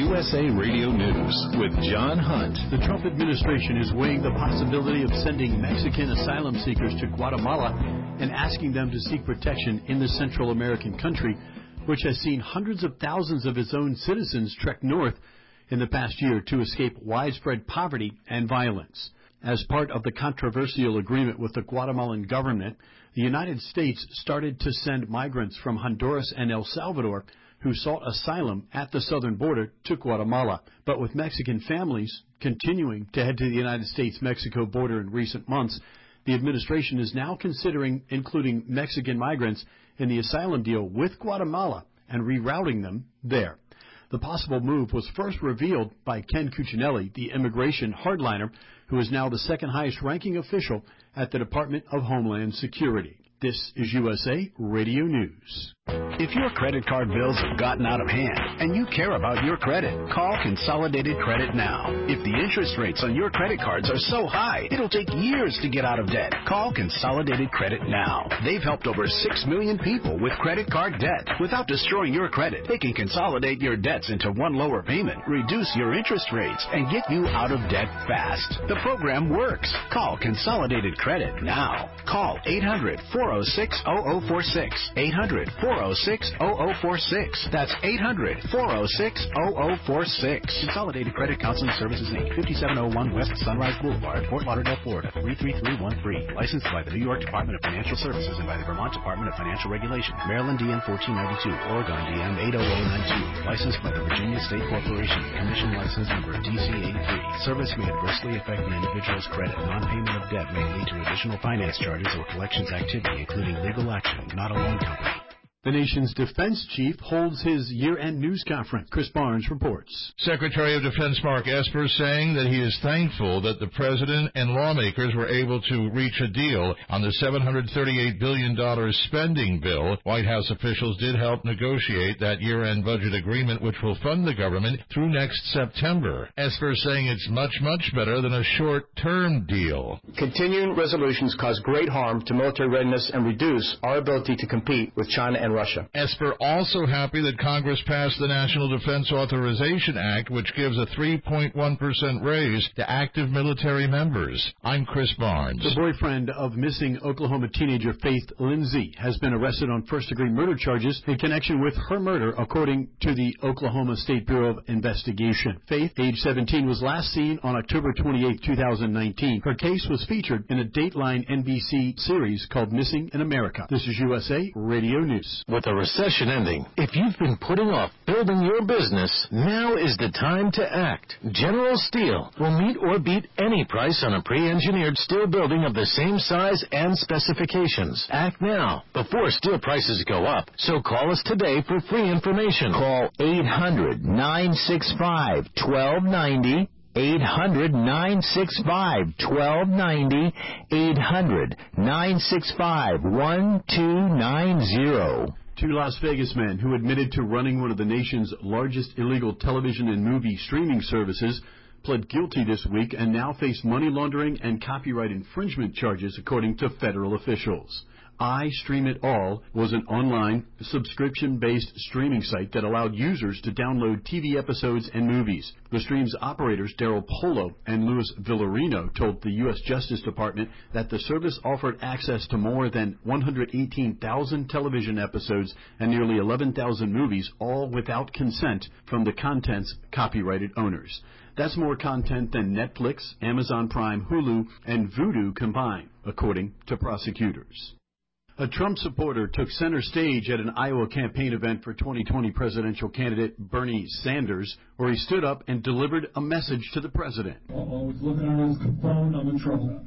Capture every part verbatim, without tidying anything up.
U S A Radio News with John Hunt. The Trump administration is weighing the possibility of sending Mexican asylum seekers to Guatemala and asking them to seek protection in the Central American country, which has seen hundreds of thousands of its own citizens trek north in the past year to escape widespread poverty and violence. As part of the controversial agreement with the Guatemalan government, the United States started to send migrants from Honduras and El Salvador who sought asylum at the southern border to Guatemala. But with Mexican families continuing to head to the United States-Mexico border in recent months, the administration is now considering including Mexican migrants in the asylum deal with Guatemala and rerouting them there. The possible move was first revealed by Ken Cuccinelli, the immigration hardliner, who is now the second highest ranking official at the Department of Homeland Security. This is U S A Radio News. If your credit card bills have gotten out of hand and you care about your credit, call Consolidated Credit now. If the interest rates on your credit cards are so high, it'll take years to get out of debt. Call Consolidated Credit now. They've helped over six million people with credit card debt. Without destroying your credit, they can consolidate your debts into one lower payment, reduce your interest rates, and get you out of debt fast. The program works. Call Consolidated Credit now. Call eight hundred, four oh six, oh oh four six. eight hundred, four oh six, oh oh four six. That's eight hundred, four oh six, oh oh four six. Consolidated Credit Counseling Services, Incorporated, fifty-seven oh one West Sunrise Boulevard, Fort Lauderdale, Florida, three three three one three. Licensed by the New York Department of Financial Services and by the Vermont Department of Financial Regulation. Maryland D N fourteen ninety-two, Oregon D M eight oh oh nine two. Licensed by the Virginia State Corporation. Commission license number D C eighty-three. Service may adversely affect the individual's credit. Non-payment of debt may lead to additional finance charges or collections activity, including legal action, not a loan company. The nation's defense chief holds his year-end news conference. Chris Barnes reports. Secretary of Defense Mark Esper saying that he is thankful that the president and lawmakers were able to reach a deal on the seven hundred thirty-eight billion dollars spending bill. White House officials did help negotiate that year-end budget agreement, which will fund the government through next September. Esper saying it's much, much better than a short-term deal. Continuing resolutions cause great harm to military readiness and reduce our ability to compete with China and Russia. Esper also happy that Congress passed the National Defense Authorization Act, which gives a three point one percent raise to active military members. I'm Chris Barnes. The boyfriend of missing Oklahoma teenager Faith Lindsay has been arrested on first-degree murder charges in connection with her murder, according to the Oklahoma State Bureau of Investigation. Faith, age seventeen, was last seen on October twenty-eighth, two thousand nineteen. Her case was featured in a Dateline N B C series called Missing in America. This is U S A Radio News. With the recession ending, if you've been putting off building your business, now is the time to act. General Steel will meet or beat any price on a pre-engineered steel building of the same size and specifications. Act now, before steel prices go up. So call us today for free information. Call eight hundred, nine six five, one two nine zero. eight hundred, nine six five, one two nine zero. eight hundred, nine six five, one two nine zero. Two Las Vegas men who admitted to running one of the nation's largest illegal television and movie streaming services pled guilty this week and now face money laundering and copyright infringement charges, according to federal officials. iStreamItAll was an online, subscription-based streaming site that allowed users to download T V episodes and movies. The stream's operators, Daryl Polo and Louis Villarino, told the U S Justice Department that the service offered access to more than one hundred eighteen thousand television episodes and nearly eleven thousand movies, all without consent from the content's copyrighted owners. That's more content than Netflix, Amazon Prime, Hulu, and Vudu combined, according to prosecutors. A Trump supporter took center stage at an Iowa campaign event for twenty twenty presidential candidate Bernie Sanders, where he stood up and delivered a message to the president. Uh-oh, he's looking at his phone. I'm in trouble.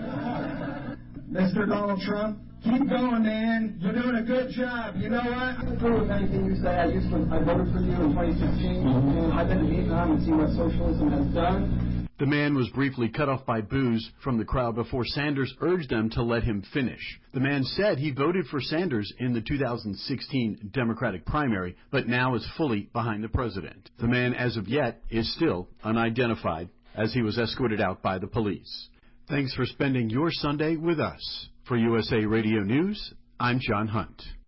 Mister Donald Trump, keep going, man. You're doing a good job. You know what? I agree with anything you say. I used to, I voted for you in twenty sixteen. Mm-hmm. I've been to Vietnam and seen what socialism has done. The man was briefly cut off by boos from the crowd before Sanders urged them to let him finish. The man said he voted for Sanders in the two thousand sixteen Democratic primary, but now is fully behind the president. The man, as of yet, is still unidentified as he was escorted out by the police. Thanks for spending your Sunday with us. For U S A Radio News, I'm John Hunt.